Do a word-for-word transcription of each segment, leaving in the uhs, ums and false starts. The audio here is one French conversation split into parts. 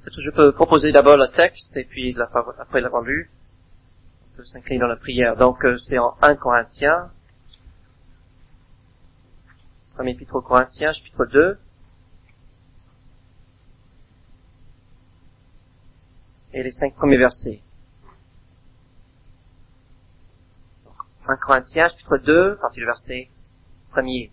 Peut-être je peux proposer d'abord le texte et puis après l'avoir lu, on peut s'incliner dans la prière. Donc c'est en un Corinthiens, premier épître aux Corinthiens, chapitre deux. Et les cinq premiers versets. Donc, un Corinthiens, chapitre deux, partie du verset premier.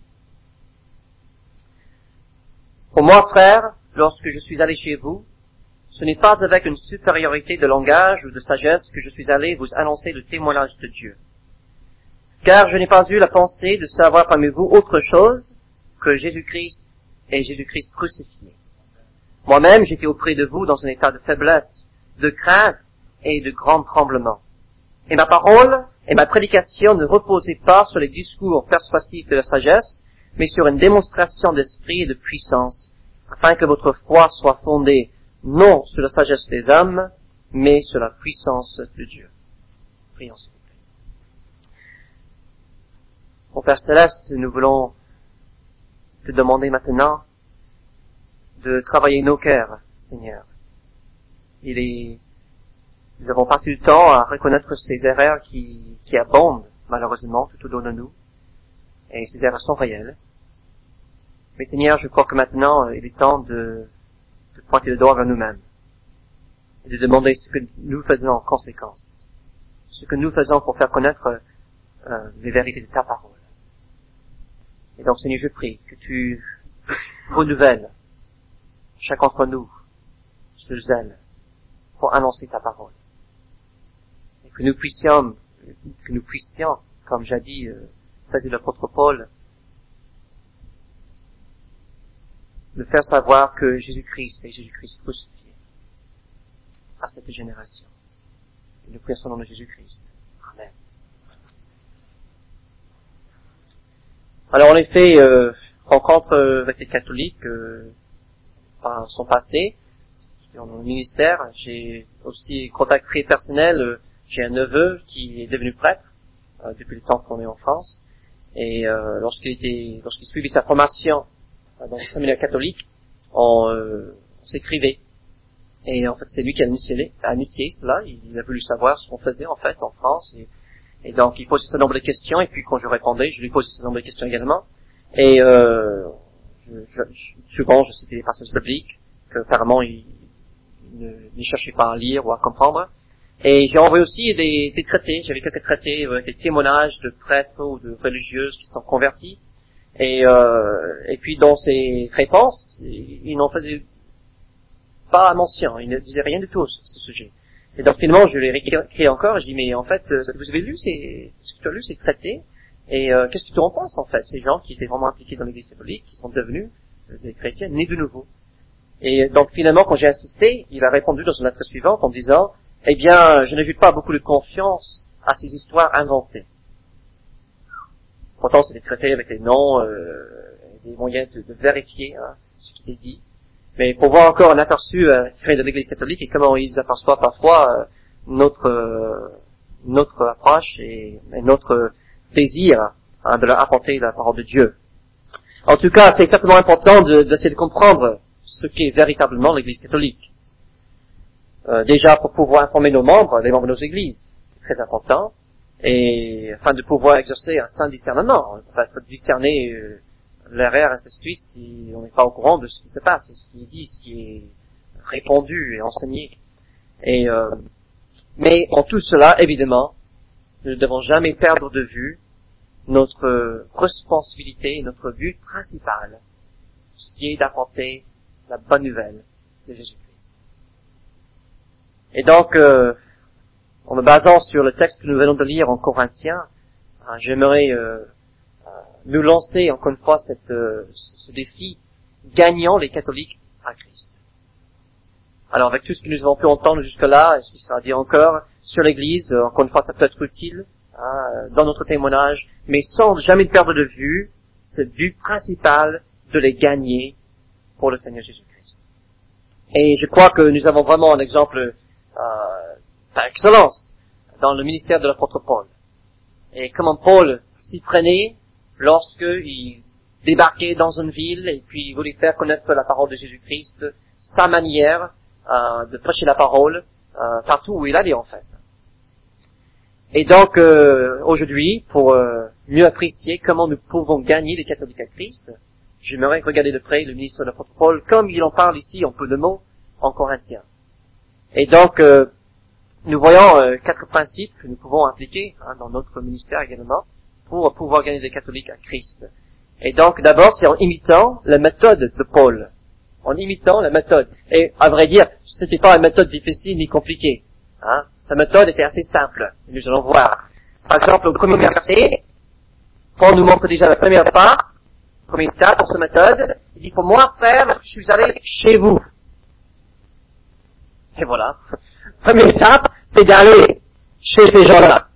Pour moi, frère, lorsque je suis allé chez vous, ce n'est pas avec une supériorité de langage ou de sagesse que je suis allé vous annoncer le témoignage de Dieu. Car je n'ai pas eu la pensée de savoir parmi vous autre chose que Jésus-Christ et Jésus-Christ crucifié. Moi-même, j'étais auprès de vous dans un état de faiblesse, de crainte et de grand tremblement. Et ma parole et ma prédication ne reposaient pas sur les discours persuasifs de la sagesse, mais sur une démonstration d'esprit et de puissance, afin que votre foi soit fondée non sur la sagesse des hommes, mais sur la puissance de Dieu. Prions, s'il vous plaît. Mon Père Céleste, nous voulons te demander maintenant de travailler nos cœurs, Seigneur. Il est, nous avons passé du temps à reconnaître ces erreurs qui, qui abondent, malheureusement, tout autour de nous. Et ces erreurs sont réelles. Mais Seigneur, je crois que maintenant, il est temps de, de pointer le doigt vers nous-mêmes. Et de demander ce que nous faisons en conséquence. Ce que nous faisons pour faire connaître euh, les vérités de ta parole. Et donc, Seigneur, je prie que tu renouvelles chacun d'entre nous ce zèle pour annoncer ta parole. Et que nous puissions, que nous puissions, comme j'ai dit, euh, faisait l'apôtre Paul, de faire savoir que Jésus-Christ est Jésus-Christ crucifié à cette génération. Et nous prions au nom de Jésus-Christ. Amen. Alors en effet, euh, rencontre avec les catholiques euh, par son passé, dans mon ministère, j'ai aussi contact très personnel, euh, j'ai un neveu qui est devenu prêtre euh, depuis le temps qu'on est en France, et euh, lorsqu'il était, lorsqu'il suivait sa formation dans le séminaire catholique, on, euh, on s'écrivait. Et en fait, c'est lui qui a initié, a initié cela. Il a voulu savoir ce qu'on faisait en fait en France. Et, et donc, il posait un nombre de questions. Et puis, quand je répondais, je lui posais un nombre de questions également. Et euh, je, je, souvent, je citais des passages bibliques que apparemment il, il ne, ne cherchait pas à lire ou à comprendre. Et j'ai envoyé aussi des, des traités. J'avais quelques traités avec des témoignages de prêtres ou de religieuses qui sont convertis. Et, euh, et puis dans ses réponses, il n'en faisait pas mention, il ne disait rien du tout sur ce sujet. Et donc finalement, je l'ai réécrit encore, je dis mais en fait, vous avez lu ces, ce que tu as lu, ces traités, et euh, qu'est-ce que tu en penses en fait, ces gens qui étaient vraiment impliqués dans l'Église catholique, qui sont devenus des chrétiens nés de nouveau. Et donc finalement, quand j'ai insisté, il a répondu dans une lettre suivante en disant, eh bien, je n'ajoute pas beaucoup de confiance à ces histoires inventées. Pourtant, c'est des traités avec des noms, euh, des moyens de, de vérifier hein, ce qui est dit. Mais pour voir encore un aperçu euh, tiré de l'Église catholique et comment ils aperçoivent parfois euh, notre euh, notre approche et, et notre désir hein, de leur apporter la parole de Dieu. En tout cas, c'est certainement important de, d'essayer de comprendre ce qu'est véritablement l'Église catholique. Euh, déjà, pour pouvoir informer nos membres, les membres de nos églises, c'est très important. Et afin de pouvoir exercer un saint discernement, on peut être discerner euh, l'erreur et ainsi de suite si on n'est pas au courant de ce qui se passe, ce qui est dit, ce qui est répandu et enseigné. Et euh, mais en tout cela, évidemment, nous ne devons jamais perdre de vue notre responsabilité, notre but principal, ce qui est d'apporter la bonne nouvelle de Jésus-Christ. Et donc, euh, en me basant sur le texte que nous venons de lire en Corinthiens, hein, j'aimerais euh, euh, nous lancer encore une fois cette, euh, ce défi, gagnant les catholiques à Christ. Alors avec tout ce que nous avons pu entendre jusque-là, et ce qui sera dit encore sur l'Église, euh, encore une fois ça peut être utile hein, dans notre témoignage, mais sans jamais perdre de vue ce but principal de les gagner pour le Seigneur Jésus-Christ. Et je crois que nous avons vraiment un exemple euh, par excellence dans le ministère de l'apôtre Paul. Et comment Paul s'y prenait lorsqu'il débarquait dans une ville et puis il voulait faire connaître la parole de Jésus-Christ, sa manière, euh, de prêcher la parole euh, partout où il allait en fait. Et donc, euh, aujourd'hui, pour euh, mieux apprécier comment nous pouvons gagner les catholiques à Christ, j'aimerais regarder de près le ministre de l'apôtre Paul, comme il en parle ici en peu de mots, en Corinthiens. Et donc, euh, nous voyons euh, quatre principes que nous pouvons appliquer hein, dans notre ministère également, pour pouvoir gagner des catholiques à Christ. Et donc, d'abord, c'est en imitant la méthode de Paul. En imitant la méthode. Et, à vrai dire, c'était pas une méthode difficile ni compliquée. Hein. Sa méthode était assez simple. Nous allons voir. Par exemple, au premier verset, Paul nous montre déjà la première part, la première étape pour cette méthode. Il dit, pour moi, frère, je suis allé chez vous. Et voilà. Première étape, c'est d'aller chez ces gens-là.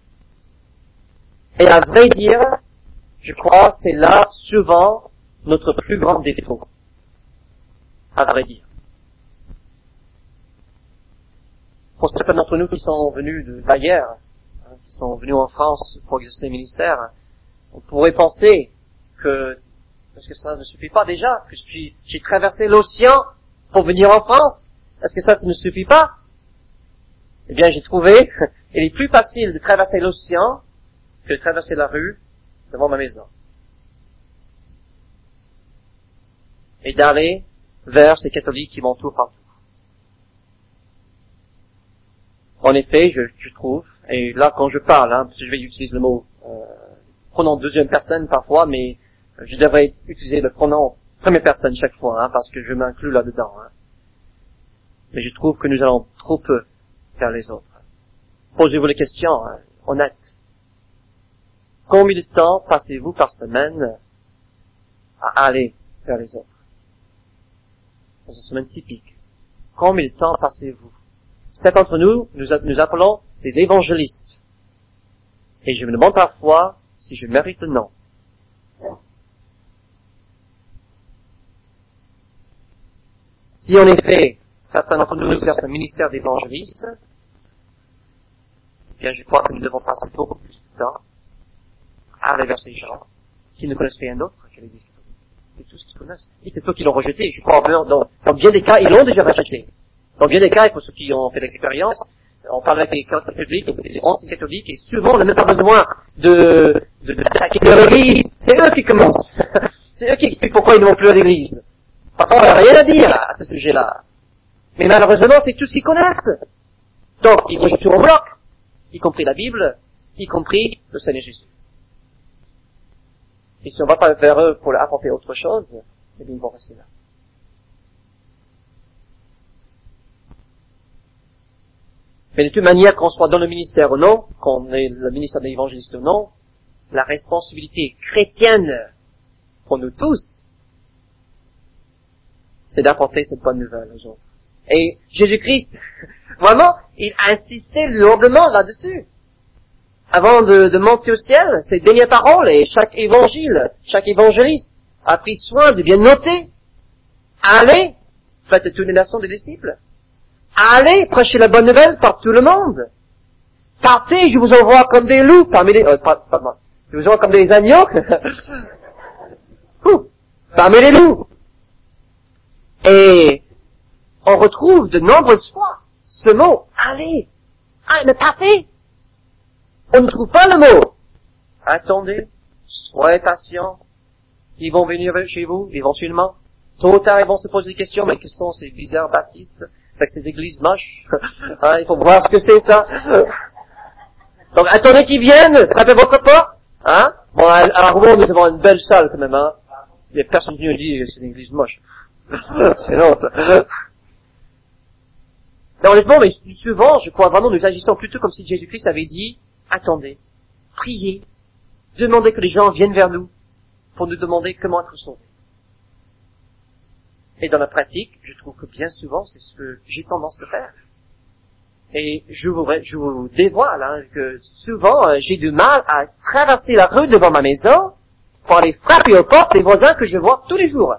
Et à vrai dire, je crois, c'est là, souvent, notre plus grand défaut. À vrai dire. Pour certains d'entre nous qui sont venus d'ailleurs, hein, qui sont venus en France pour exercer le ministère, on pourrait penser que, est-ce que ça ne suffit pas déjà, que j'ai traversé l'océan pour venir en France? Est-ce que ça, ça ne suffit pas? Eh bien, j'ai trouvé, il est plus facile de traverser l'océan que de traverser la rue devant ma maison. Et d'aller vers ces catholiques qui m'entourent partout. En effet, je, je trouve, et là quand je parle, hein, parce que je vais utiliser le mot euh, pronom deuxième personne parfois, mais je devrais utiliser le pronom première personne chaque fois, hein, parce que je m'inclus là-dedans. Hein. Mais je trouve que nous allons trop peu vers les autres. Posez-vous les questions, hein, honnêtes. Combien de temps passez-vous par semaine à aller vers les autres? Dans une semaine typique. Combien de temps passez-vous? Certains d'entre nous, nous, nous appelons des évangélistes. Et je me demande parfois si je mérite le nom. Si en effet, certains d'entre nous exercent un ministère d'évangéliste, eh bien je crois que nous devons passer beaucoup plus de temps à aller vers ces gens qui ne connaissent rien d'autre que l'Église catholique. C'est tout ce qu'ils connaissent. Et c'est eux qui l'ont rejeté. Je crois dans, dans, dans bien des cas, ils l'ont déjà rejeté. Dans bien des cas, et pour ceux qui ont fait l'expérience, on parle avec les catholiques publics, les anciens catholiques, et souvent on n'a même pas besoin de, de, d'attaquer l'Église. C'est eux qui commencent. C'est eux qui expliquent pourquoi ils ne vont plus à l'Église. Parfois, on n'a rien à dire à ce sujet-là. Mais malheureusement, c'est tout ce qu'ils connaissent. Donc, ils rejettent tout en bloc, y compris la Bible, y compris le Seigneur Jésus. Et si on ne va pas vers eux pour leur apporter autre chose, eh bien, ils vont rester là. Mais de toute manière, qu'on soit dans le ministère ou non, qu'on ait le ministère de l'évangéliste ou non, la responsabilité chrétienne pour nous tous, c'est d'apporter cette bonne nouvelle aux autres. Et Jésus-Christ, vraiment, il a insisté lourdement là-dessus. Avant de, de monter au ciel, ses dernières paroles, et chaque évangile, chaque évangéliste a pris soin de bien noter. Allez, faites de toutes les nations des disciples. Allez, prêchez la bonne nouvelle par tout le monde. Partez, je vous envoie comme des loups parmi les... Euh, pas, pas, je vous envoie comme des agneaux Ouh, parmi les loups. Et on retrouve de nombreuses fois ce mot, allez, allez, mais partez. On ne trouve pas le mot. Attendez, soyez patient. Ils vont venir chez vous, éventuellement. Tôt ou tard, ils vont se poser des questions, mais quels sont ces bizarres baptistes avec ces églises moches? Hein, il faut voir ce que c'est, ça. Donc, attendez qu'ils viennent, frappez votre porte. Hein? Bon, à, à Rouen, nous avons une belle salle, quand même, hein. Il y a personne qui nous dit que c'est une église moche. C'est l'autre. Mais honnêtement, mais souvent, je crois vraiment, nous agissons plutôt comme si Jésus-Christ avait dit, attendez, priez, demandez que les gens viennent vers nous pour nous demander comment être sauvés. Et dans la pratique, je trouve que bien souvent, c'est ce que j'ai tendance à faire. Et je vous, je vous dévoile hein, que souvent, euh, j'ai du mal à traverser la rue devant ma maison pour aller frapper aux portes des voisins que je vois tous les jours.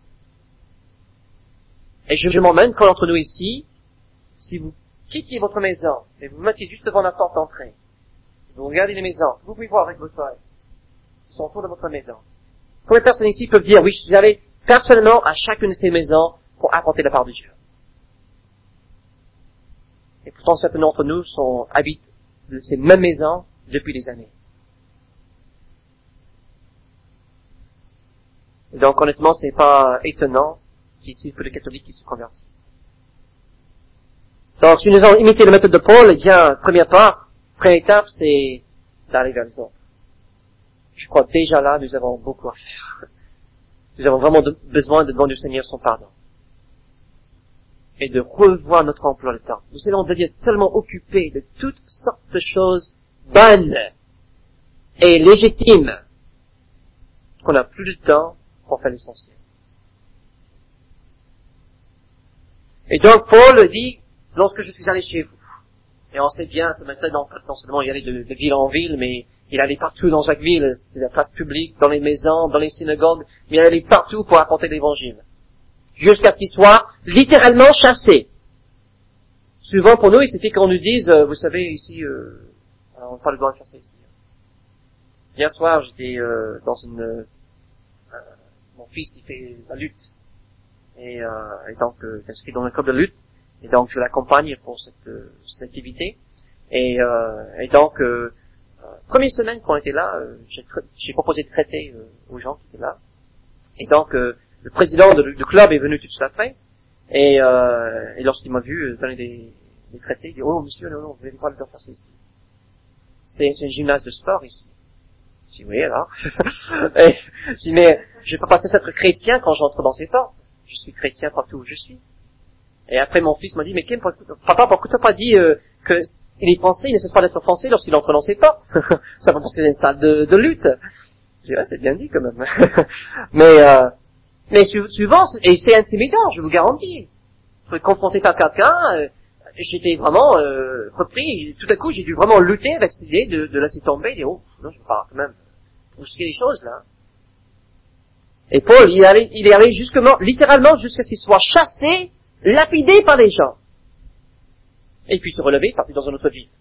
Et je, je m'emmène, quand entre nous ici, si vous quittez votre maison et vous vous mettez juste devant la porte d'entrée, vous regardez les maisons, vous pouvez voir avec votre œil, qui sont autour de votre maison. Combien de personnes ici peuvent dire, oui, je suis allé personnellement à chacune de ces maisons pour apporter la part de Dieu? Et pourtant, certains d'entre nous sont, habitent ces mêmes maisons depuis des années. Et donc, honnêtement, c'est pas étonnant qu'ici, il y ait peu de catholiques qui se convertissent. Donc, si nous avons imité la méthode de Paul, eh bien, première part, première étape, c'est d'aller vers les autres. Je crois que déjà là, nous avons beaucoup à faire. Nous avons vraiment de, besoin de demander au Seigneur son pardon. Et de revoir notre emploi de temps. Nous savez, on devient tellement occupé de toutes sortes de choses bonnes et légitimes qu'on n'a plus de temps pour faire l'essentiel. Et donc, Paul dit, lorsque je suis allé chez vous, et on sait bien, ce matin, non, non seulement il allait de, de ville en ville, mais il allait partout dans chaque ville, c'était la place publique, dans les maisons, dans les synagogues, mais il allait partout pour apporter l'évangile. Jusqu'à ce qu'il soit littéralement chassé. Souvent pour nous, il suffit qu'on nous dise, euh, vous savez, ici, euh, on n'a pas le droit de chasser ici. Hier soir, j'étais euh, dans une... Euh, mon fils, il fait la lutte. Et, euh, et donc, euh, il est inscrit dans un club de lutte. Et donc, je l'accompagne pour cette, euh, cette activité. Et, euh, et donc, euh, euh, première semaine qu'on était là, euh, j'ai, j'ai proposé de traiter euh, aux gens qui étaient là. Et donc, euh, le président de, du club est venu tout de suite après. Et, euh, et lorsqu'il m'a vu donner des, des traités, il dit, oh monsieur, non, non, vous n'avez pas le droit de faire ça ici. C'est, c'est un gymnase de sport ici. J'ai dit, oui alors. Et, j'ai dit, mais je ne vais pas passer à être chrétien quand j'entre dans ces portes. Je suis chrétien partout où je suis. Et après mon fils m'a dit, mais Kim, papa, pourquoi tu n'as pas dit euh, qu'il est français, il ne cesse pas d'être français lorsqu'il entre dans ses portes. Ça va penser à une salle de, de lutte. J'ai dit, ouais, c'est bien dit quand même. mais euh, mais souvent, et c'est intimidant, je vous garantis. Vous êtes confronté par quelqu'un, euh, j'étais vraiment euh, repris, tout à coup j'ai dû vraiment lutter avec cette idée de, de laisser tomber, de dire, oh, non, je vais pas quand même brusquer les choses là. Et Paul, il est allé, il est allé justement, littéralement, jusqu'à ce qu'il soit chassé, lapidé par les gens. Et puis se relever, partir dans une autre vie.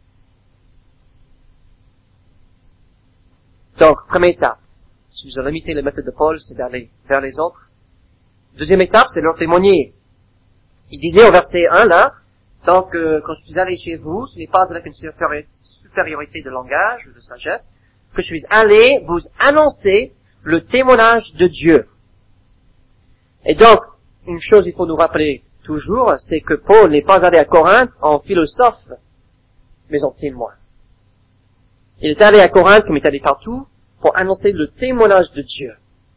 Donc, première étape, si vous avez imité la méthode de Paul, c'est d'aller vers les autres. Deuxième étape, c'est de leur témoigner. Il disait au verset un, là, donc, euh, quand je suis allé chez vous, ce n'est pas avec une supériorité de langage ou de sagesse, que je suis allé vous annoncer le témoignage de Dieu. Et donc, une chose il faut nous rappeler toujours, c'est que Paul n'est pas allé à Corinthe en philosophe, mais en témoin. Il est allé à Corinthe, comme il est allé partout, pour annoncer le témoignage de Dieu.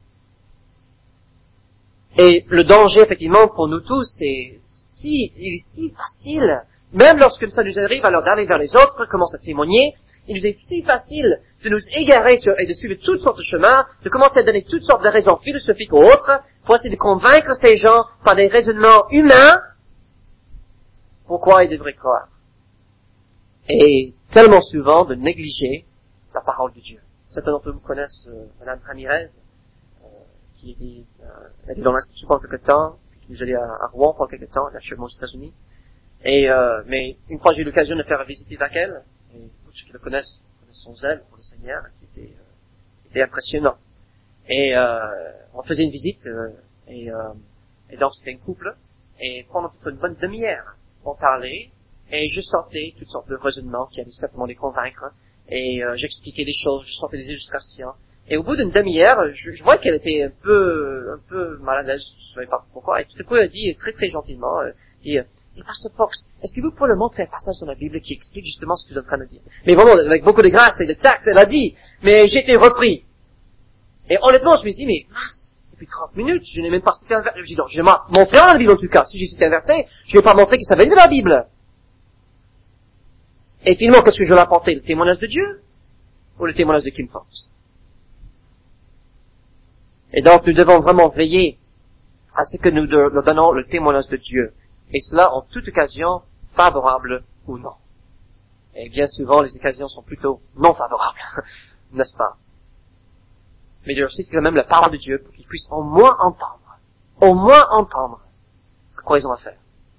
Et le danger, effectivement, pour nous tous, c'est si, il est si facile, même lorsque ça nous arrive alors d'aller vers les autres, commencer à témoigner, il nous est si facile de nous égarer sur, et de suivre toutes sortes de chemins, de commencer à donner toutes sortes de raisons philosophiques aux autres, pour essayer de convaincre ces gens par des raisonnements humains, pourquoi ils devraient croire. Et tellement souvent de négliger la parole de Dieu. Certains d'entre vous connaissent euh, Madame Ramirez, euh, qui était, euh, était dans l'institut pendant quelque temps, puis qui nous allait à, à Rouen pendant quelque temps, elle est actuellement aux États-Unis. Et euh, mais une fois j'ai eu l'occasion de faire visiter avec elle, et tous ceux qui le connaissent connaissent son zèle pour le Seigneur, qui était, euh, était impressionnant. Et euh, on faisait une visite, euh, et, euh, et donc c'était un couple, et pendant une bonne demi-heure, on parlait, et je sortais toutes sortes de raisonnements qui allaient certainement les convaincre, et euh, j'expliquais des choses, je sortais des illustrations. Et au bout d'une demi-heure, je, je vois qu'elle était un peu, un peu mal à l'aise, je ne savais pas pourquoi, et tout à coup elle a dit très très gentiment, euh, dit, euh, et Pasteur Fox, est-ce que vous pouvez me montrer un passage dans la Bible qui explique justement ce que vous êtes en train de dire? Mais vraiment, avec beaucoup de grâce et de tact, elle a dit, mais j'ai été repris. Et honnêtement, je me suis dit, mais mince, depuis trente minutes, je n'ai même pas cité un verset. Je dis, non, je vais montrer dans la Bible en tout cas. Si j'ai cité un verset, je ne vais pas montrer que ça vient de la Bible. Et finalement, qu'est-ce que je vais apporter? Le témoignage de Dieu? Ou le témoignage de Kim Fox? Et donc, nous devons vraiment veiller à ce que nous leur donnons le témoignage de Dieu. Et cela en toute occasion, favorable ou non. Et bien souvent, les occasions sont plutôt non favorables, n'est-ce pas? Mais leur cite quand même la parole de Dieu pour qu'ils puissent au moins entendre, au moins entendre quoi ils ont à faire.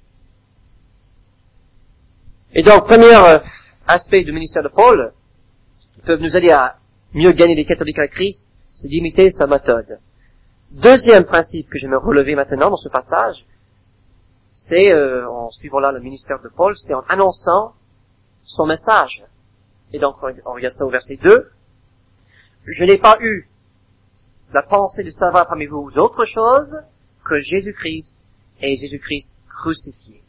Et donc, premier euh, aspect du ministère de Paul, qui peut nous aider à mieux gagner les catholiques à Christ, c'est d'imiter sa méthode. Deuxième principe que j'aimerais relever maintenant dans ce passage, c'est, euh, en suivant là le ministère de Paul, c'est en annonçant son message. Et donc, on regarde ça au verset deux. Je n'ai pas eu la pensée de savoir parmi vous d'autre chose que Jésus-Christ et Jésus-Christ crucifié.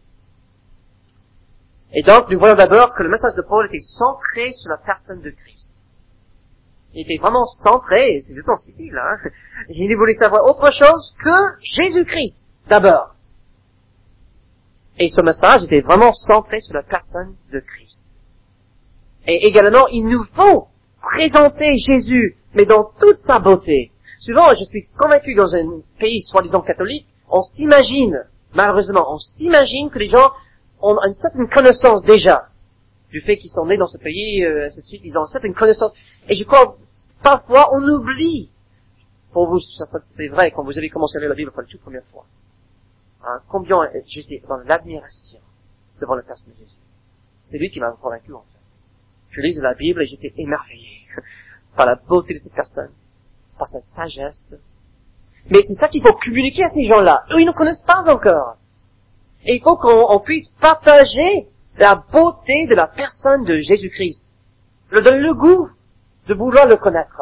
Et donc, nous voyons d'abord que le message de Paul était centré sur la personne de Christ. Il était vraiment centré, c'est exactement ce qu'il dit là, hein. Il voulait savoir autre chose que Jésus-Christ, d'abord. Et ce message était vraiment centré sur la personne de Christ. Et également, il nous faut présenter Jésus, mais dans toute sa beauté. Souvent, je suis convaincu, dans un pays soi-disant catholique, on s'imagine, malheureusement, on s'imagine que les gens ont une certaine connaissance déjà du fait qu'ils sont nés dans ce pays, euh, ainsi de suite, ils ont une certaine connaissance. Et je crois, parfois, on oublie. Pour vous, ça, ça c'était vrai quand vous avez commencé à lire la Bible pour la toute première fois. Hein, combien j'étais dans l'admiration devant la personne de Jésus. C'est lui qui m'a convaincu, en fait. Je lisais la Bible et j'étais émerveillé par la beauté de cette personne, par sa sagesse. Mais c'est ça qu'il faut communiquer à ces gens-là. Eux, ils ne connaissent pas encore. Et il faut qu'on on puisse partager la beauté de la personne de Jésus-Christ. Le donner le goût de vouloir le connaître.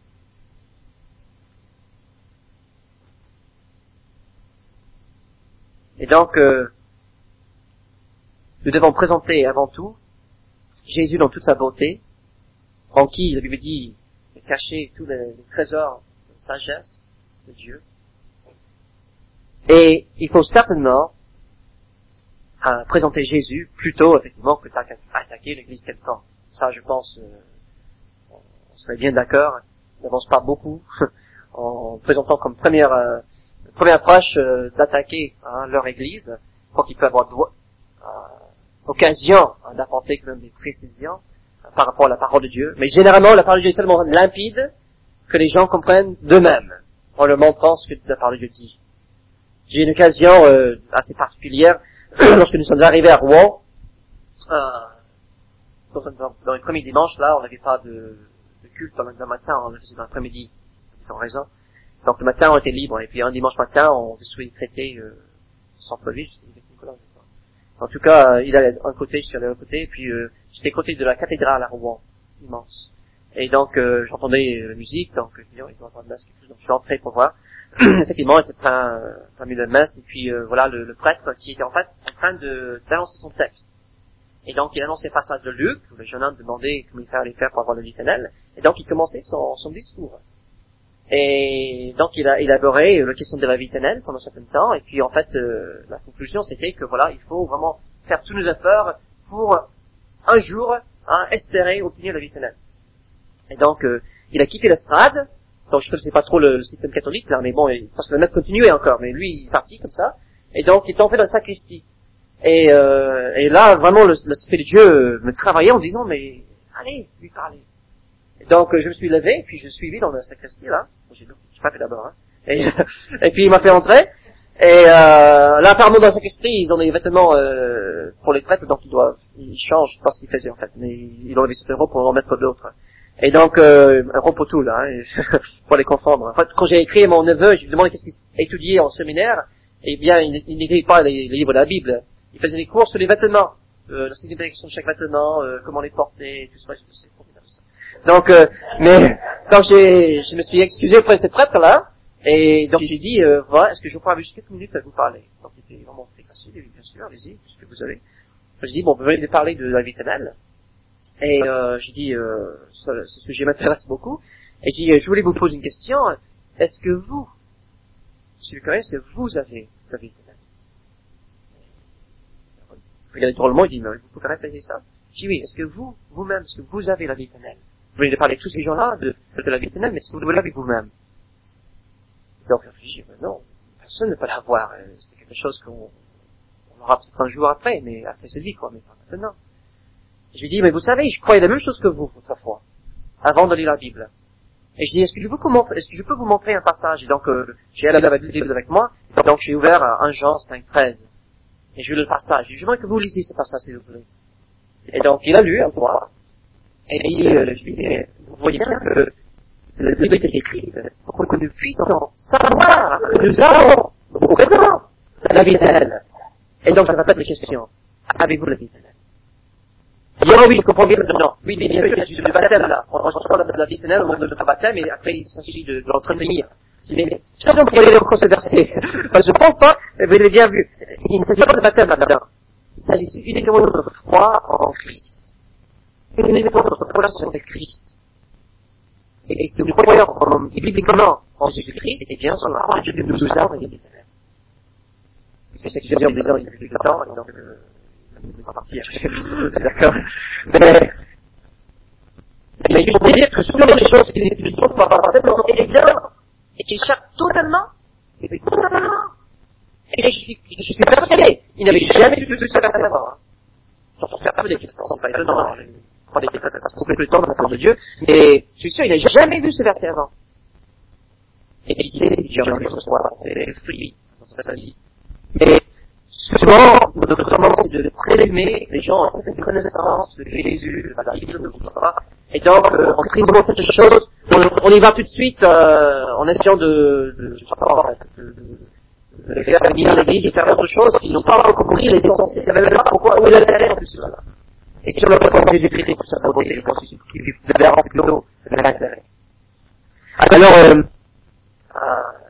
Et donc, euh, nous devons présenter avant tout Jésus dans toute sa beauté, en qui, la Bible dit, est caché tous les, les trésors de sagesse de Dieu. Et il faut certainement euh, présenter Jésus plutôt, effectivement, que d'attaquer l'Église quelconque. Ça, je pense, euh, on serait bien d'accord. On n'avance pas beaucoup en présentant comme première euh, première approche euh, d'attaquer hein, leur Église, pour qu'ils puissent avoir droit, euh, occasion hein, d'apporter quand même des précisions hein, par rapport à la parole de Dieu. Mais généralement, la parole de Dieu est tellement limpide que les gens comprennent d'eux-mêmes en leur montrant ce que la parole de Dieu dit. J'ai une occasion euh, assez particulière lorsque nous sommes arrivés à Rouen. Euh, dans, dans, dans les premiers dimanches, là, on n'avait pas de, de culte dans le, dans le matin, on le faisait dans l'après-midi, pour différentes raisons. Donc le matin, on était libre, et puis un dimanche matin, on détruit traiter euh, centre-ville, avec Nicolas, je crois. En tout cas, euh, il allait d'un côté, je suis allé de l'autre côté, et puis euh, j'étais à côté de la cathédrale à Rouen, immense. Et donc, euh, j'entendais la musique, donc je me disais, oh, il doit y avoir de messe, quelque chose, donc je suis entré pour voir. Effectivement, il était plein, plein milieu de messe, et puis euh, voilà le, le prêtre qui était en fait en train de d'annoncer son texte. Et donc, il annonçait le passage de Luc, où le jeune homme demandait comment il fallait faire pour avoir le vie éternelle, et donc il commençait son, son discours. Et donc, il a élaboré la question de la vie éternelle pendant un certain temps, et puis en fait, euh, la conclusion c'était que voilà, il faut vraiment faire tous nos efforts pour un jour hein, espérer obtenir la vie éternelle. Et donc, euh, il a quitté l'estrade. Donc, je ne connaissais pas trop le, le système catholique, là, mais bon, parce que la messe continuait encore, mais lui, il est parti comme ça. Et donc, il est entré dans la sacristie. Et, euh, et là, vraiment, le, l'Esprit de Dieu me travaillait en disant, mais, allez, lui parler. Et donc, je me suis levé, puis je suis suivi dans la sacristie, là. J'ai, j'ai pas fait d'abord, hein. Et, et puis, il m'a fait entrer. Et, euh, là, apparemment, dans la sacristie, ils ont des vêtements, euh, pour les prêtres, donc ils doivent, ils changent, je sais pas ce qu'ils faisaient, en fait, mais ils ont des euros pour en mettre d'autres. Et donc, euh, un repos tout, là, hein, pour les confondre. En fait, quand j'ai écrit à mon neveu, je lui demandais qu'est-ce qu'il étudiait en séminaire, eh bien, il, il n'écrivait pas les, les livres de la Bible. Il faisait des cours sur les vêtements, euh, la signification de chaque vêtement, euh, comment les porter, tout ça, c'est formidable, ça. Donc, euh, mais, quand j'ai, je me suis excusé auprès de ces prêtres-là, et donc j'ai dit, euh, voilà, est-ce que je pourrais avoir juste quelques minutes à vous parler? Donc, il était vraiment très facile, il dit, bien sûr, allez-y, ce que vous avez. J'ai dit, bon, vous venez de parler de la vie éternelle. Et euh, j'ai dit, euh, ce, ce sujet m'intéresse beaucoup. Et j'ai dit, je voulais vous poser une question. Est-ce que vous, Monsieur le est-ce que vous avez la vie éternelle? Regardez drôlement, il dit, mais vous pouvez répéter ça? J'ai dit, oui, est-ce que vous, vous-même, est-ce que vous avez la vie éternelle? Vous venez de parler de tous ces gens-là de, de la vie éternelle, mais est-ce que vous l'avez vous-même? Donc, j'ai dit, non, personne ne peut l'avoir. C'est quelque chose qu'on on aura peut-être un jour après, mais après cette vie, quoi, mais pas maintenant. Je lui dis, mais vous savez, je croyais la même chose que vous, autrefois, avant de lire la Bible. Et je dis, est-ce que je peux vous montrer, est-ce que je peux vous montrer un passage? Et donc, euh, j'ai la Bible avec moi, donc j'ai ouvert à un Jean cinq treize. Et je lis le passage. Je dis, j'aimerais que vous lisiez ce passage, s'il vous plaît. Et donc, il a lu, un peu. Et puis, euh, je lui dis, vous voyez bien que la Bible est écrite pour que nous puissions savoir que nous avons au présent la vie éternelle. Et donc, je répète les questions. Avez-vous la vie éternelle? Il dit, oh oui, je comprends bien maintenant. Oui, mais bien sûr, il y a du baptême, là. On reçoit la vie éternelle au moment de notre baptême, et après, il s'agit de, de l'entretenir. Mais, je sais pas pourquoi il est encore ce verset. Parce que je pense pas, mais vous l'avez bien vu. Il ne s'agit pas de baptême là-dedans. Il s'agit uniquement de notre foi en Christ. Uniquement de notre relation avec Christ. Et, et si nous croyons bibliquement en Jésus-Christ, eh bien, son amour Dieu nous a envoyé l'éternel. C'est ce que je veux dire en disant, il y a plus de temps, et donc, euh, il va partir. D'accord? Mais, mais je veux dire que souvent les choses qui les choses par rapport à ça sont évidentes, et qui échappent totalement, et totalement. Et je suis, je suis persuadé, il n'avait jamais vu ce verset avant, hein. Sur son verset des questions, ça étonnant, je prends des questions, parce qu'on fait plus le temps dans la parole de Dieu, mais je suis sûr, il n'a jamais vu ce verset avant. Et il sait si j'ai envie ce soir, c'est free, dans sa vie. Mais, souvent, notre tendance, c'est de présumer les gens ont certaines connaissances de Jésus, de la Bible, de tout ça. Et donc, euh, en présumant cette chose, on, on y va tout de suite, euh, en essayant de, de, je sais pas, de, de, de faire venir l'église et faire autre chose, ils n'ont pas encore compris les essentiels. Ils ne savaient même pas pourquoi, où est l'intérêt en plus, cela. Et sur le point de Jésus-Christ, tout ça, pour je pense qu'il verra plutôt l'intérêt. Alors, euh, euh,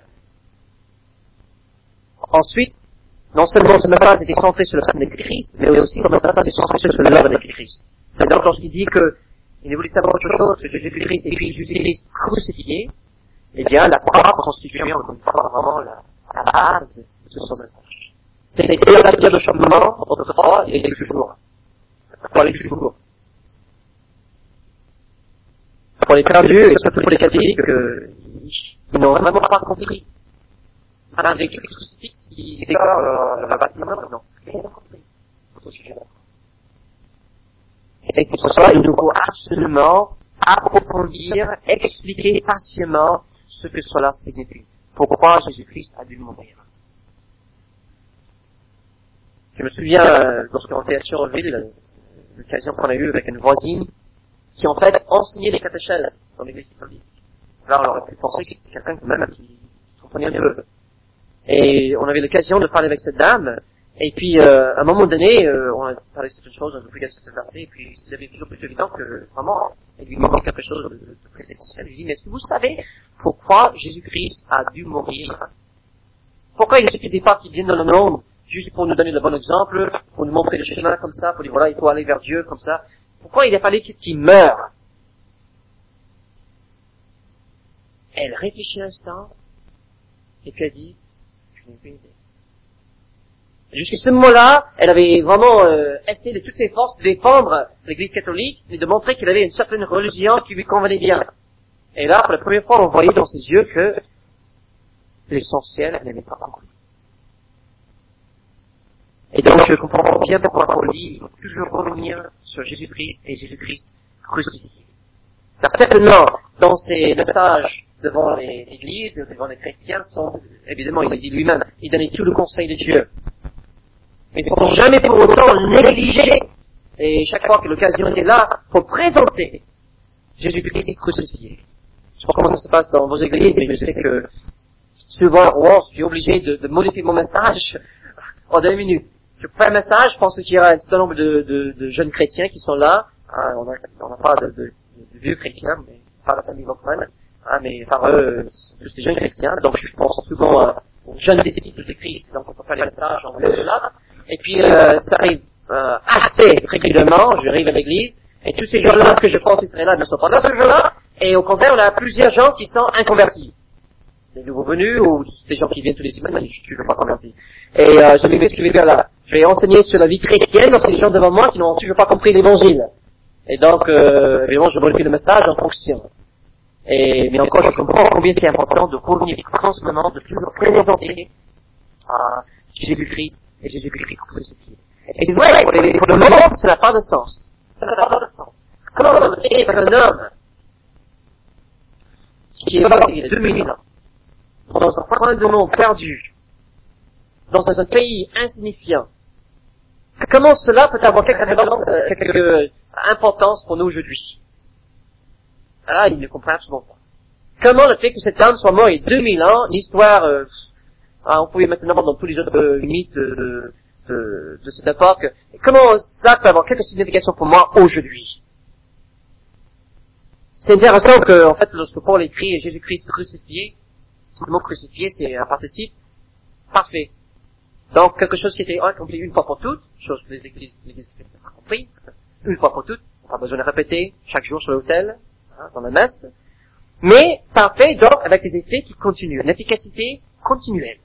ensuite, non seulement ce message était centré sur le sang de Christ, mais aussi ce message était centré sur l'œuvre de Christ. Et donc, lorsqu'il dit que il ne voulait savoir autre chose que Jésus-Christ et puis Jésus-Christ crucifié, eh bien, la croix constituait encore une fois vraiment la, la base de son message. C'était la pierre de chambement entre la croix et les jours. Pour les jours. Pour les perdus et surtout pour les catholiques, euh, ils n'ont vraiment pas compris. Alors, les crucifixes qui décorent le bâtiment, non. Ils n'ont pas compris. Au sujet-là. Et c'est pour ça qu'il nous faut absolument approfondir, expliquer patiemment ce que cela signifie. Pourquoi Jésus-Christ a dû mourir. Je me souviens, euh, lorsqu'on était à Thionville, l'occasion qu'on a eue avec une voisine, qui en fait enseignait les catéchèses dans l'église catholique. Là, on aurait pu penser que c'était quelqu'un quand même qui comprenait un peu. Et on avait l'occasion de parler avec cette dame, et puis euh, à un moment donné, euh, on a parlé de certaines choses, on a prié cette versets, et puis c'était toujours plus évident que vraiment, il lui manquait quelque chose de, de très essentiel. Je lui dis, mais est-ce que vous savez pourquoi Jésus-Christ a dû mourir? Pourquoi il ne suffisait pas qu'il vienne dans le monde juste pour nous donner le bon exemple, pour nous montrer le chemin comme ça, pour dire voilà, il faut aller vers Dieu comme ça? Pourquoi il a fallu qu'il meure? Elle réfléchit un instant, et puis elle dit, je n'ai aucune idée. Jusqu'à ce moment-là, elle avait vraiment euh, essayé de toutes ses forces de défendre l'Église catholique et de montrer qu'elle avait une certaine religion qui lui convenait bien. Et là, pour la première fois, on voyait dans ses yeux que l'essentiel, elle n'aimait pas compris. Et donc, je comprends bien pourquoi Paul dit, il faut toujours revenir sur Jésus-Christ et Jésus-Christ crucifié. Car certainement, dans ses messages devant l'Église, devant les chrétiens, sont, évidemment, il a dit lui-même, il donnait tout le conseil de Dieu. Mais ils ne sont jamais pour autant négligés. Et chaque fois que l'occasion est là, pour présenter Jésus-Christ crucifié. Je sais pas comment ça se passe dans vos églises, mais je sais que souvent, oh, je suis obligé de, de modifier mon message en deux minutes. Je fais un message, je pense qu'il y aura un certain nombre de, de, de jeunes chrétiens qui sont là. Hein, on n'a pas de, de, de vieux chrétiens, mais pas la famille Lockman. Hein, mais par eux, c'est tous des jeunes chrétiens. Donc je pense souvent euh, aux jeunes disciples de Christ. Donc on peut faire les messages en là. Et puis euh, ça arrive euh, assez régulièrement. J'arrive à l'église et tous ces gens-là que je pense qu'ils seraient là ne sont pas là ce jour-là. Et au contraire, on a plusieurs gens qui sont inconvertis. Des nouveaux venus ou des gens qui viennent tous les semaines, mais je suis toujours pas converti. Et euh, je vais ce que je vais faire là. Je vais enseigner sur la vie chrétienne lorsqu'il y a des gens devant moi qui n'ont toujours pas compris l'évangile. Et donc, euh, évidemment, je modifie le message en fonction. Et, mais encore, je comprends combien c'est important de revenir constamment, de toujours présenter à Jésus-Christ et Jésus-Christ crucifié. Et c'est vrai, pour, les, pour le moment, ça n'a pas de sens. Ça n'a pas de sens. Comment est un homme qui est mort il y a deux mille ans, dans un coin de monde perdu, dans un pays insignifiant, comment cela peut avoir quelque, quelque importance pour nous aujourd'hui? Ah, il ne comprend absolument pas. Comment le fait que cet homme soit mort il y a deux mille ans, l'histoire, euh, ah, on pouvait maintenant dans tous les autres euh, mythes, euh, de, de cette époque, et comment cela peut avoir quelque signification pour moi aujourd'hui. C'est intéressant que, en fait, lorsque Paul écrit Jésus-Christ crucifié, le mot crucifié, c'est un participe parfait. Donc, quelque chose qui était accompli une fois pour toutes, chose que les églises, l'église a compris, une fois pour toutes, on n'a pas besoin de répéter chaque jour sur l'autel, hein, dans la messe, mais parfait, donc, avec des effets qui continuent, une efficacité continuelle.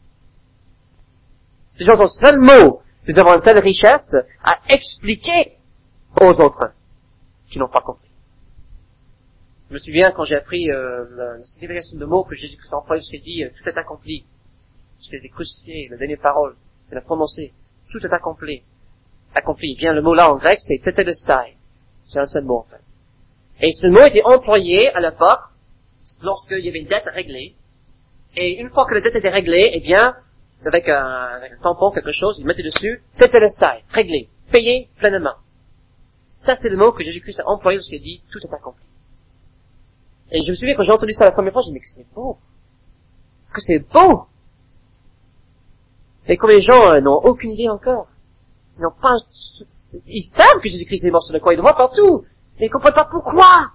C'est genre son seul mot, nous avons une telle richesse à expliquer aux autres qui n'ont pas compris. Je me souviens quand j'ai appris euh, la, la signification de mots que Jésus-Christ a employé, il dit euh, tout est accompli. Parce qu'il a été crucifié, la dernière parole, il a prononcé, tout est accompli. Accompli. Bien, le mot là en grec, c'est tetelestai. C'est un seul mot, en fait. Et ce mot était employé à l'époque, lorsqu'il y avait une dette réglée. Et une fois que la dette était réglée, eh bien, avec un, avec un tampon, quelque chose, il mettait dessus, tetelestai, réglé, payé pleinement. Ça, c'est le mot que Jésus-Christ a employé lorsqu'il a dit, tout est accompli. Et je me souviens, quand j'ai entendu ça la première fois, j'ai dit, mais que c'est beau! Que c'est beau! Mais comme les gens euh, n'ont aucune idée encore, ils n'ont pas, ils savent que Jésus-Christ est mort sur la croix, ils le voient partout, mais ils ne comprennent pas pourquoi.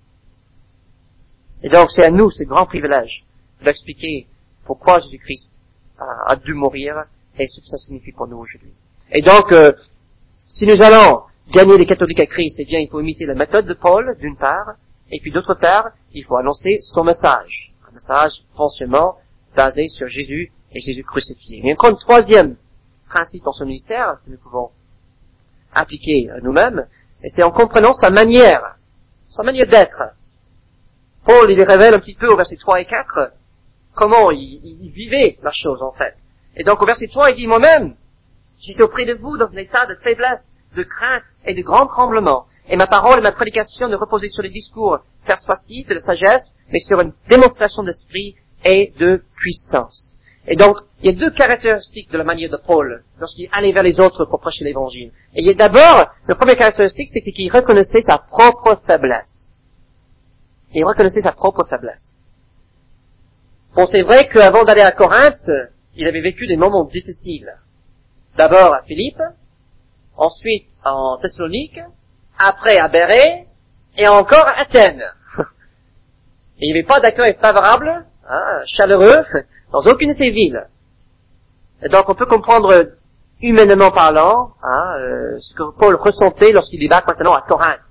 Et donc c'est à nous, ce grand privilège, d'expliquer pourquoi Jésus-Christ a, a dû mourir et ce que ça signifie pour nous aujourd'hui. Et donc, euh, si nous allons gagner les catholiques à Christ, eh bien il faut imiter la méthode de Paul, d'une part, et puis d'autre part, il faut annoncer son message. Un message foncièrement basé sur Jésus et Jésus crucifié. Mais encore un troisième principe dans son ministère que nous pouvons appliquer à nous-mêmes, et c'est en comprenant sa manière, sa manière d'être. Paul, il révèle un petit peu au verset trois et quatre comment il, il vivait la chose en fait. Et donc au verset trois, il dit, moi-même, j'étais auprès de vous dans un état de faiblesse, de crainte et de grand tremblement. Et ma parole et ma prédication ne reposaient sur les discours persuasifs et de sagesse, mais sur une démonstration d'esprit et de puissance. Et donc, il y a deux caractéristiques de la manière de Paul lorsqu'il allait vers les autres pour prêcher l'évangile. Et il y a d'abord, la première caractéristique, c'est qu'il reconnaissait sa propre faiblesse. Il reconnaissait sa propre faiblesse. Bon, c'est vrai qu'avant d'aller à Corinthe, il avait vécu des moments difficiles. D'abord à Philippe, ensuite en Thessalonique, après à Bérée, et encore à Athènes. Et il n'y avait pas d'accueil favorable, hein, chaleureux, dans aucune de ces villes. Et donc on peut comprendre, humainement parlant, hein, euh, ce que Paul ressentait lorsqu'il débarque maintenant à Corinthe.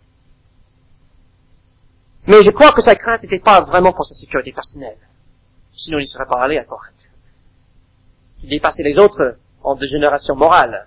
Mais je crois que sa crainte n'était pas vraiment pour sa sécurité personnelle. Sinon il ne serait pas allé à Corinthe. Il dépassait les autres en dégénération morale.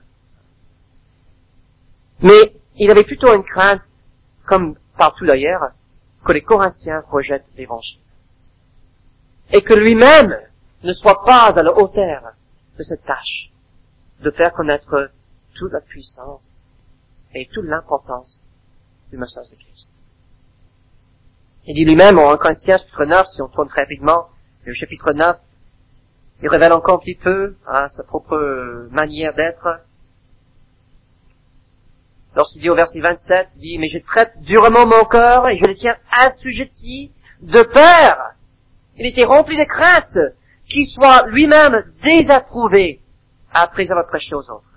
Mais il avait plutôt une crainte, comme partout d'ailleurs, que les Corinthiens rejettent l'évangile. Et que lui-même ne soit pas à la hauteur de cette tâche de faire connaître toute la puissance et toute l'importance du message de Christ. Il dit lui-même en Corinthiens chapitre neuf, si on tourne très rapidement, le chapitre neuf, il révèle encore un petit peu hein, sa propre manière d'être. Lorsqu'il dit au verset vingt-sept, il dit, mais je traite durement mon corps et je le tiens assujetti de peur. Il était rempli de crainte qu'il soit lui-même désapprouvé après avoir prêché aux autres.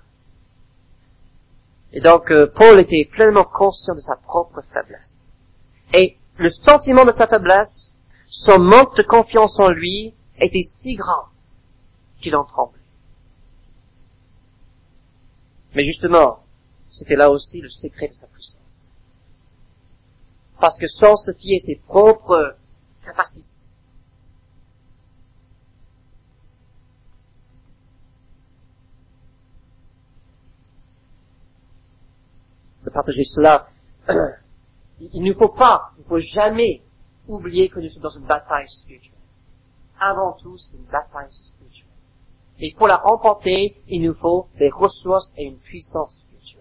Et donc, euh, Paul était pleinement conscient de sa propre faiblesse. Et le sentiment de sa faiblesse, son manque de confiance en lui, était si grand qu'il en tremblait. Mais justement, c'était là aussi le secret de sa puissance. Parce que sans se fier à ses propres capacités, de partager cela, il ne faut pas, il ne faut jamais oublier que nous sommes dans une bataille spirituelle. Avant tout, c'est une bataille spirituelle. Et pour la remporter, il nous faut des ressources et une puissance spirituelle.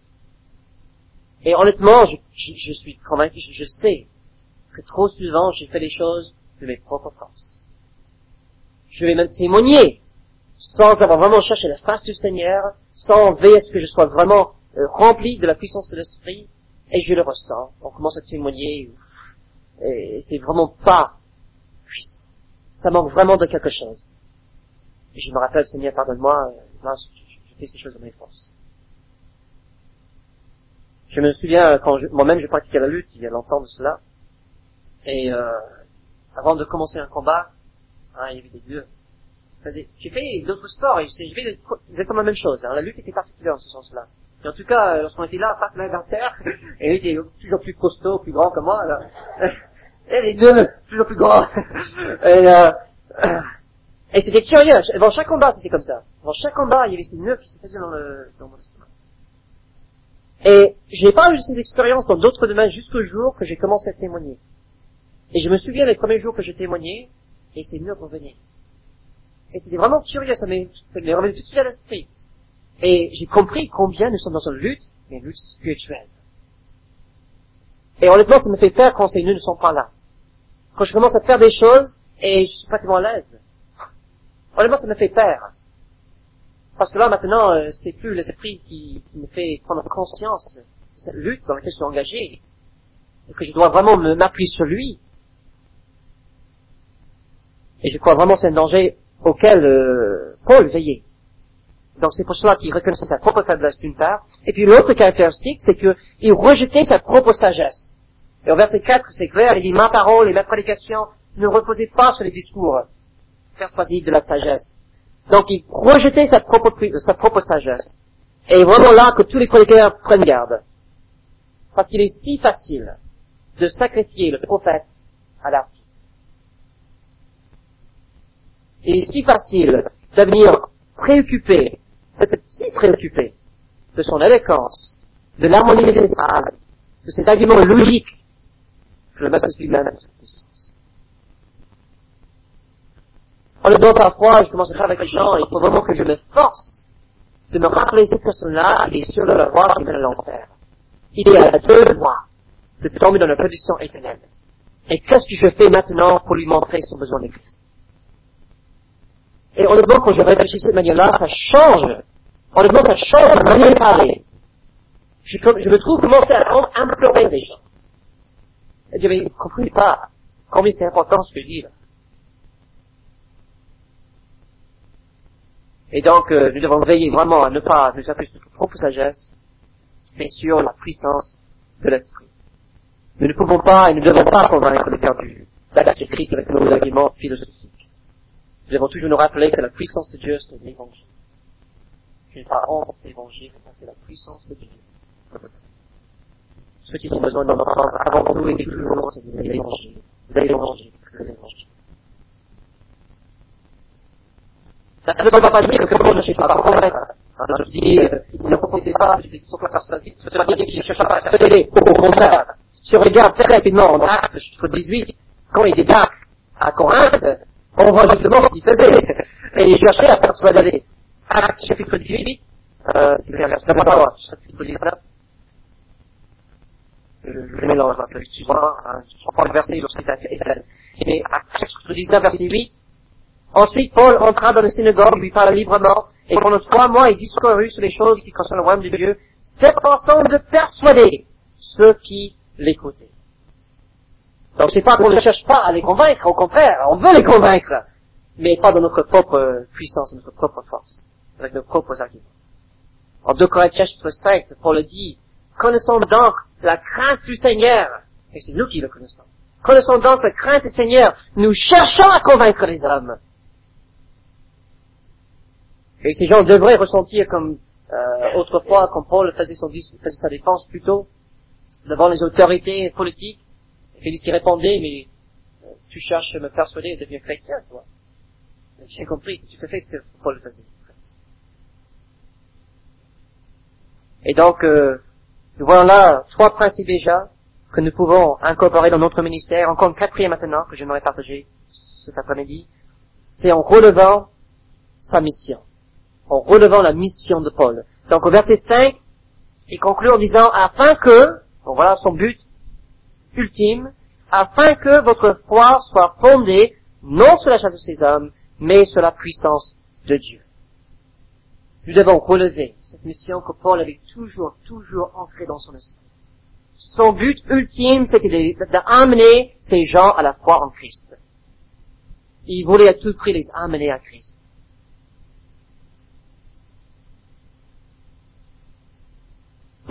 Et honnêtement, je, je, je suis convaincu, je, je sais que trop souvent, j'ai fait les choses de mes propres forces. Je vais même témoigner, sans avoir vraiment cherché la face du Seigneur, sans veiller à ce que je sois vraiment euh, rempli de la puissance de l'Esprit, et je le ressens. On commence à témoigner, et c'est vraiment pas puissant. Ça manque vraiment de quelque chose. Et je me rappelle, Seigneur, pardonne-moi, là, je fais ces choses de mes forces. Je me souviens, quand je, moi-même je pratiquais la lutte, il y a longtemps de cela, et euh, avant de commencer un combat, hein, il y avait des dieux. J'ai fait d'autres sports, et j'ai fait exactement la même chose. Hein. La lutte était particulière en ce sens-là. Et en tout cas, lorsqu'on était là face à l'adversaire, et il était toujours plus costaud, plus grand que moi, là, et les deux, toujours plus grands. et, euh, et c'était curieux. Avant chaque combat, c'était comme ça. Avant chaque combat, il y avait ces nœuds qui se faisaient dans, le, dans mon estomac. Et j'ai pas eu cette expérience dans d'autres domaines jusqu'au jour que j'ai commencé à témoigner. Et je me souviens des premiers jours que j'ai témoigné, et ces nœuds revenaient. Et c'était vraiment curieux, ça m'est, ça m'est revenu tout de suite à l'esprit. Et j'ai compris combien nous sommes dans une lutte, mais une lutte spirituelle. Et honnêtement, ça me fait peur quand ces nœuds ne sont pas là. Quand je commence à faire des choses, et je suis pas tellement à l'aise. Honnêtement, ça me fait peur. Parce que là, maintenant, euh, c'est plus l'esprit qui, qui me fait prendre conscience de cette lutte dans laquelle je suis engagé. Et que je dois vraiment me, m'appuyer sur lui. Et je crois vraiment que c'est un danger auquel euh, Paul veillait. Donc c'est pour cela qu'il reconnaissait sa propre faiblesse d'une part. Et puis l'autre caractéristique, c'est qu'il rejetait sa propre sagesse. Et au verset quatre, c'est clair, il dit « Ma parole et ma prédication ne reposaient pas sur les discours persuasifs de la sagesse. » Donc il rejetait sa propre, sa propre sagesse. Et vraiment là que tous les chroniqueurs prennent garde. Parce qu'il est si facile de sacrifier le prophète à l'artiste. Il est si facile de devenir préoccupé, peut-être si préoccupé, de son éloquence, de l'harmonie de ses phrases, de ses arguments logiques, que le message lui-même a cette puissance. En le temps, parfois, je commence à faire avec les gens, et il faut vraiment que je me force de me rappeler cette personne-là, et sur la voie qui mène à l'enfer. Il est à deux voies de tomber dans la perdition éternelle. Et qu'est-ce que je fais maintenant pour lui montrer son besoin de Christ? Et honnêtement, quand je réfléchis de cette manière-là, ça change. Honnêtement, ça change ma manière de parler. Je, je me trouve commencer à implorer les gens. Et je ne comprenez pas combien c'est important ce que je dis là. Et donc, euh, nous devons veiller vraiment à ne pas nous appuyer sur notre propre sagesse, mais sur la puissance de l'esprit. Nous ne pouvons pas et nous ne devons pas convaincre les perdus d'attaquer Christ avec nos arguments philosophiques. Nous devons toujours nous rappeler que la puissance de Dieu, c'est l'évangile. Je n'ai pas honte de l'évangile, c'est la puissance de Dieu. Ce qui ont besoin d'entendre avant tout et toujours, c'est l'évangile. L'évangile. L'évangile. Ça ne veut pas dire que moi je ne cherche pas à convaincre. Je dis, euh, il ne confondait pas, j'étais sur la persuasif, ça ne veut pas dire qu'il ne cherche pas à persuader. Au contraire, si on regarde très rapidement dans Actes, chapitre dix-huit, quand il débarque à Corinthe, on voit justement ce qu'il faisait. Et il cherchait à persuader. Actes, chapitre dix-huit, euh, c'est bien, verset d'abord, chapitre dix-neuf. Je les mélange un peu, excuse-moi, hein, je reprends le verset lorsqu'il est à Éphèse. Et Actes, chapitre dix-neuf, verset huit, ensuite, Paul entra dans la synagogue, lui parla librement, et pendant trois mois, il discourut sur les choses qui concernent le royaume de Dieu, s'efforçant de persuader ceux qui l'écoutaient. Donc, c'est pas qu'on ne cherche pas à les convaincre, au contraire, on veut les convaincre, mais pas dans notre propre puissance, notre propre force, avec nos propres arguments. En deux Corinthiens, chapitre cinq, Paul dit, connaissons donc la crainte du Seigneur, et c'est nous qui le connaissons. Connaissons donc la crainte du Seigneur, nous cherchons à convaincre les hommes. Et ces gens devraient ressentir comme euh, autrefois, quand Paul faisait, son, faisait sa défense plutôt devant les autorités politiques, Félix qui répondait, mais euh, tu cherches à me persuader de devenir chrétien, toi. J'ai compris, c'est tout à fait ce que Paul faisait. Et donc, euh, nous voyons là trois principes déjà que nous pouvons incorporer dans notre ministère. Encore un quatrième maintenant que j'aimerais partager cet après-midi. C'est en relevant sa mission. En relevant la mission de Paul. Donc au verset cinq, il conclut en disant, afin que, donc voilà son but ultime, afin que votre foi soit fondée non sur la chasse de ces hommes, mais sur la puissance de Dieu. Nous devons relever cette mission que Paul avait toujours, toujours ancrée dans son esprit. Son but ultime, c'était d'amener ces gens à la foi en Christ. Il voulait à tout prix les amener à Christ.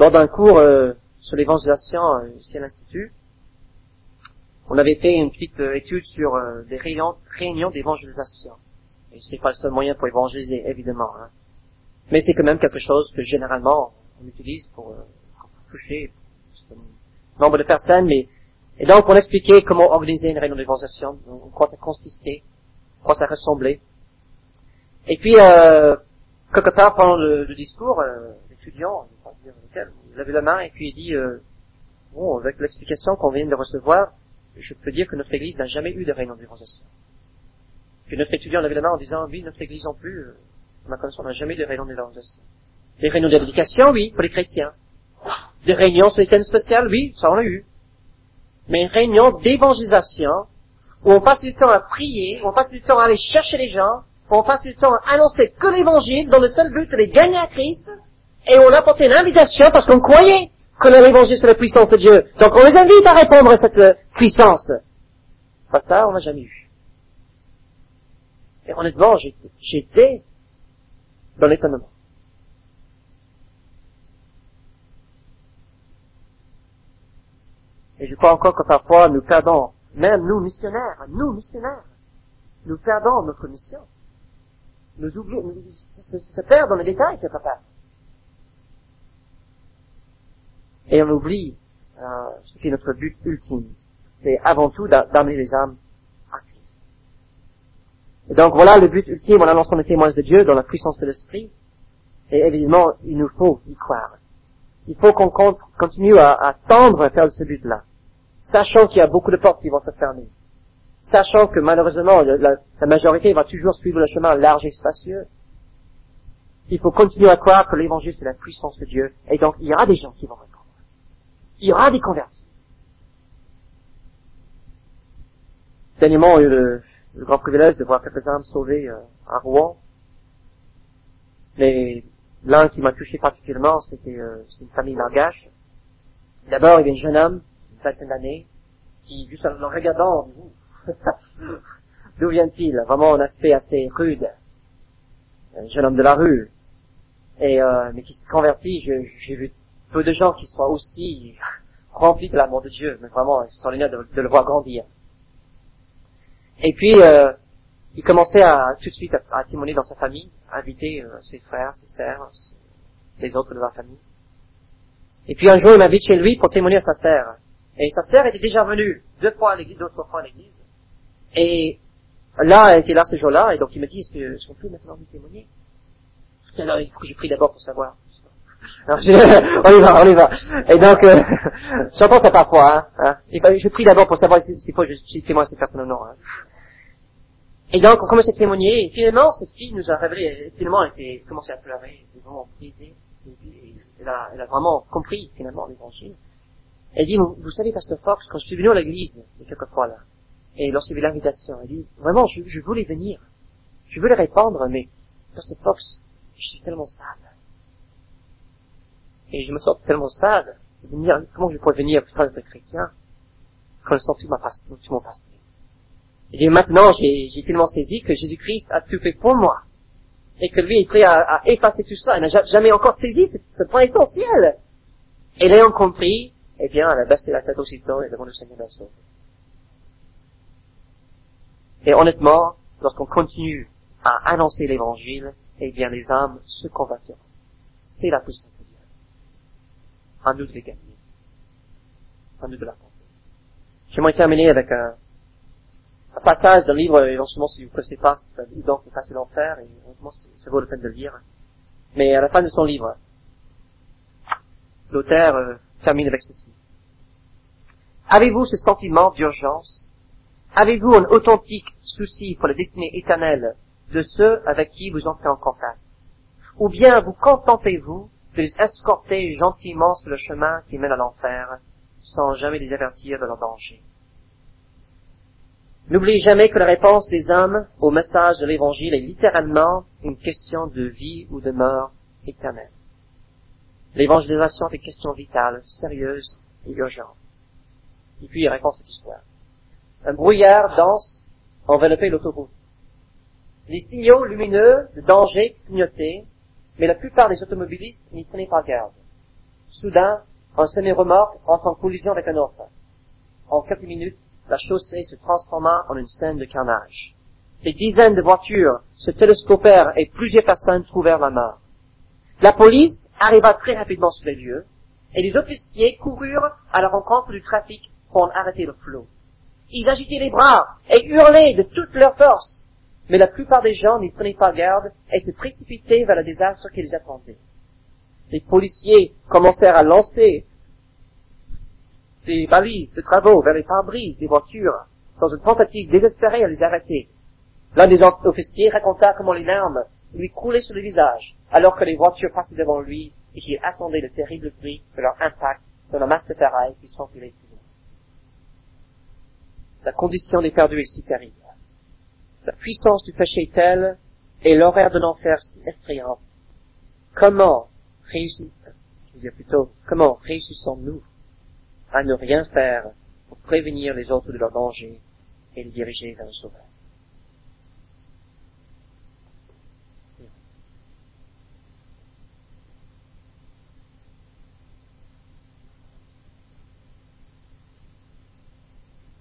lors d'un cours euh, sur l'évangélisation euh, ici à l'Institut, on avait fait une petite euh, étude sur euh, des réunions, réunions d'évangélisation. Et ce n'est pas le seul moyen pour évangéliser, évidemment. Hein. Mais c'est quand même quelque chose que généralement on utilise pour, euh, pour toucher un nombre de personnes. Mais et donc on expliquait comment organiser une réunion d'évangélisation, en quoi ça consistait, en quoi ça ressemblait. Et puis, euh, quelque part pendant le, le discours, euh, l'étudiant, je ne vais pas dire lequel, il levait la main et puis il dit, euh, bon, avec l'explication qu'on vient de recevoir, je peux dire que notre église n'a jamais eu de réunion d'évangélisation. Puis notre étudiant levait la main en disant, oui, notre église non plus, euh, à ma connaissance, on n'a jamais eu de réunion d'évangélisation. Des réunions d'éducation, oui, pour les chrétiens. Des réunions sur les thèmes spéciaux, oui, ça on a eu. Mais une réunion d'évangélisation, où on passe du temps à prier, où on passe du temps à aller chercher les gens, où on passe du temps à annoncer que l'évangile, dans le seul but de les gagner à Christ, et on apportait une invitation parce qu'on croyait que l'évangile c'est la puissance de Dieu. Donc on les invite à répondre à cette euh, puissance. Pas ça, on n'a jamais eu. Et honnêtement, j'étais, j'étais dans l'étonnement. Et je crois encore que parfois nous perdons, même nous missionnaires, nous missionnaires, nous perdons notre mission. Nous oublions, nous, se, se perd dans les détails quelque part. Et on oublie euh, ce qui est notre but ultime. C'est avant tout d'amener les âmes à Christ. Et donc voilà le but ultime en annonçant les témoignages de Dieu dans la puissance de l'Esprit. Et évidemment, il nous faut y croire. Il faut qu'on continue à, à tendre vers ce but-là. Sachant qu'il y a beaucoup de portes qui vont se fermer. Sachant que malheureusement, la, la majorité va toujours suivre le chemin large et spacieux. Il faut continuer à croire que l'évangile c'est la puissance de Dieu. Et donc, il y aura des gens qui vont répondre. Il y aura des convertis. Dernièrement, on a eu le, le grand privilège de voir quelques âmes sauvées euh, à Rouen. Mais l'un qui m'a touché particulièrement, c'était euh, c'est une famille malgache. D'abord, il y avait un jeune homme, une vingtaine d'années, qui, juste en le regardant, d'où vient-il? Vraiment un aspect assez rude. Un jeune homme de la rue. Et, euh, mais qui s'est converti, je, j'ai vu peu de gens qui soient aussi remplis de l'amour de Dieu, mais vraiment extraordinaire de, de le voir grandir. Et puis, euh, il commençait à, tout de suite à, à témoigner dans sa famille, à inviter euh, ses frères, ses sœurs, les autres de la famille. Et puis un jour, il m'invite chez lui pour témoigner à sa sœur. Et sa sœur était déjà venue deux fois à l'église, d'autres fois à l'église. Et là, elle était là ce jour-là, et donc il me dit, est-ce que, est-ce qu'on peut maintenant lui témoigner? Et alors, il faut que je prie d'abord pour savoir. Alors, je, on y va, on y va. Et donc, euh, j'entends ça parfois, hein, hein. Je prie d'abord pour savoir s'il faut que je, je témoigne à cette personne ou non, hein. Et donc, on commence à témoigner, et finalement, cette fille nous a révélé, finalement, elle était commencé à pleurer, elle était vraiment brisée, et puis, elle a, elle a vraiment compris, finalement, l'évangile. Elle dit, vous, vous savez, Pasteur Fox, quand je suis venu à l'église, il y a quelques fois là, et lorsqu'il y avait l'invitation, elle dit, vraiment, je, je voulais venir, je voulais répondre, mais, Pasteur Fox, je suis tellement sale. Et je me sens tellement sale, de venir, comment je pourrais venir plus tard être chrétien, quand je sens tout, ma passé, tout mon passé. Et maintenant, j'ai, j'ai tellement saisi que Jésus-Christ a tout fait pour moi. Et que lui est prêt à, à effacer tout cela. Il n'a jamais encore saisi ce, ce point essentiel. Et l'ayant compris, eh bien, elle a baissé la tête aussitôt et demandé au Seigneur de la sauver. Et honnêtement, lorsqu'on continue à annoncer l'évangile, eh bien, les âmes se convertiront. C'est la puissance de Dieu. À nous de les gagner. À nous de la porter. J'aimerais terminer avec un, un passage d'un livre, éventuellement, si vous ne connaissez pas, c'est donc le passé l'enfer, et honnêtement, ça vaut la peine de le lire. Mais à la fin de son livre, l'auteur euh, termine avec ceci. Avez-vous ce sentiment d'urgence? Avez-vous un authentique souci pour la destinée éternelle de ceux avec qui vous entrez en contact? Ou bien vous contentez-vous de les escorter gentiment sur le chemin qui mène à l'enfer, sans jamais les avertir de leur danger? N'oubliez jamais que la réponse des hommes au message de l'Évangile est littéralement une question de vie ou de mort éternelle. L'évangélisation est une question vitale, sérieuse et urgente. Et puis il répond à cette histoire. Un brouillard dense enveloppait l'autoroute. Les signaux lumineux de danger clignotaient, mais la plupart des automobilistes n'y prenaient pas garde. Soudain, un semi-remorque entre en collision avec un autre. En quelques minutes, la chaussée se transforma en une scène de carnage. Des dizaines de voitures se télescopèrent et plusieurs personnes trouvèrent la mort. La police arriva très rapidement sur les lieux et les officiers coururent à la rencontre du trafic pour en arrêter le flot. Ils agitaient les bras et hurlaient de toute leur force, mais la plupart des gens n'y prenaient pas garde et se précipitaient vers le désastre qui les attendait. Les policiers commencèrent à lancer des balises de travaux vers les pare-brises des voitures dans une tentative désespérée à les arrêter. L'un des officiers raconta comment les larmes lui coulaient sur le visage alors que les voitures passaient devant lui et qu'il attendait le terrible bruit de leur impact dans la masse de ferraille qui s'enfilait plus loin. La condition des perdus est si terrible. La puissance du péché est telle et l'horaire de l'enfer si effrayante. Comment réussissons, je veux dire plutôt, comment réussissons-nous à ne rien faire pour prévenir les autres de leur danger et les diriger vers le Sauveur?